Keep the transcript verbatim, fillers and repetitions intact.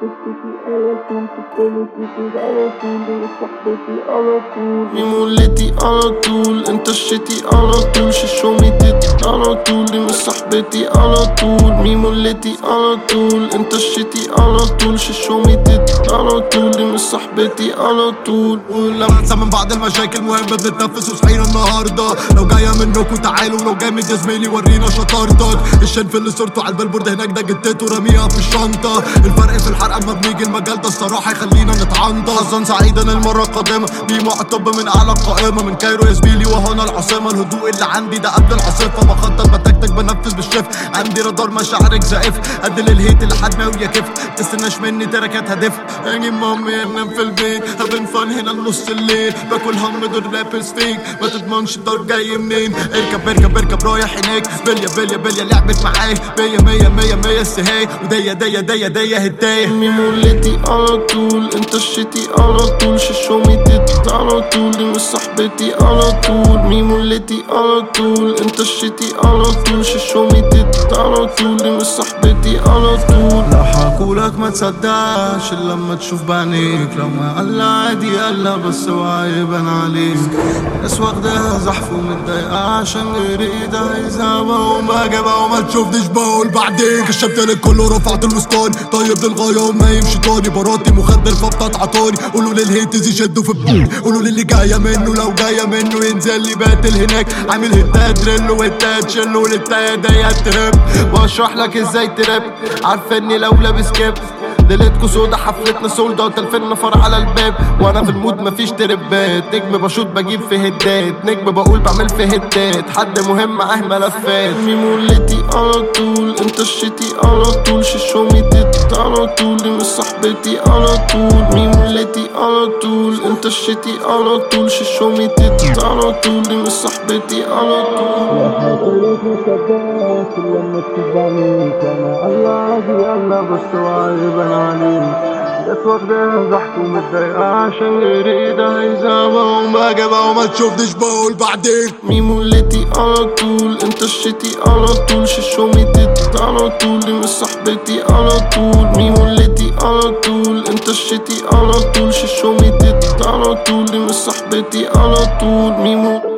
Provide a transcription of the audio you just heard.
تشتكي على طول، تفضل تشتكي على طول، دي صاحبتي على طول. ميمولتي على طول، انت الشتي على طول، ششومي تت على طول، دي مش صاحبتي على طول. ميمولتي على طول، انت الشتي على طول، ششومي تت على طول، دي مش صاحبتي على طول. ولما انسى من بعد المشاكل مهم بنتنفس وصحينا النهارده. لو جايه منكوا تعالوا، لو جامد يا زميلي ورينا شطارتك. الشنف اللي صورته على البلبورد هناك ده جدته راميها في الشنطه. الفرق في الحرق اما بنيجي المجال ده الصراحه يخلينا نتعنطر. حظا سعيدا المره القادمه بيمو طب من اعلى القائمه، من كايرو يا زميلي وهنا العاصمه. الهدوء اللي عندي ده قبل العاصفه، بخطط بتكتك بنفذ بالشف. عندي رادار مشاعرك زائف، قد الهيت اللي حد ما ويكف. تستناش مني تركات هدف، اجي مامي انام في البيت. هبن فن هنا لنص الليل، باكل هم دول راب ستيك. ما تضمنش الدار جاي منين، اركب اركب اركب رايح هناك. بليا بليا بليا لعبت معاي، مية مية مية مية السهاي. وديا ديا ديا ديا هدايا. ميمولتي على طول، انت الشتي على طول، ششومي تت على طول، دي مش صاحبتي على طول. ميمولتي على طول، انت الشتي على طول، ششومي تت على طول، دي مش صاحبتي على طول. لو حكولك ما تصدقش الا لما تشوف بعينيك. لو ما قال عادي قال بس هو يبان عليك. ناس واخداها زحف ومتضايقة عشان غير ايدها هيزعبها وما جابها وما تشوفنيش بقول بعدين. كشفت لك كله رفعت الوسطاني، طيب للغاية وما يمشي طاني. براتي مخدر فبتتعطاني، قولوا للهيتز يشدوا في البوم. قولوا للي جاية منه لو جاية منه ينزل لي باتل هناك. عامل هتات دريل وهتات شيل وللتاية ديت تراب. بشرح لك ازاي تراب، عارفة اني لو لابس كاب. ليلتكو سودا حفلتنا سولدا وتلفين نفر على الباب. وانا في المود مفيش تربات، نجم بشوط بجيب في هدات. نجم بقول بعمل في هدات، حد مهم معاه ملفات. ميمولتي على طول، انت الشتي على طول، ششومي تت على طول، دي مش صاحبتي على طول. ميمولتي على طول، انت الشتي على طول، ششومي تت على طول، دي مش صاحبتي على طول. لا حكولك ما تصدقش الا لما تشوف بعينيك. انا الله عادي الله بس هو يبان عليك. جت واخداها زحف ومتضايقة عشان غير ايدها هيزعبها وما جابها وما تشوفنيش بقول بعدين. ميمولتي على طول، انت الشتي على طول، ششومي تت على طول، دي مش صاحبتي على طول. ميمولتي على طول، انت الشتي على طول، ششومي تت على طول، دي مش صاحبتي على طول. ميمو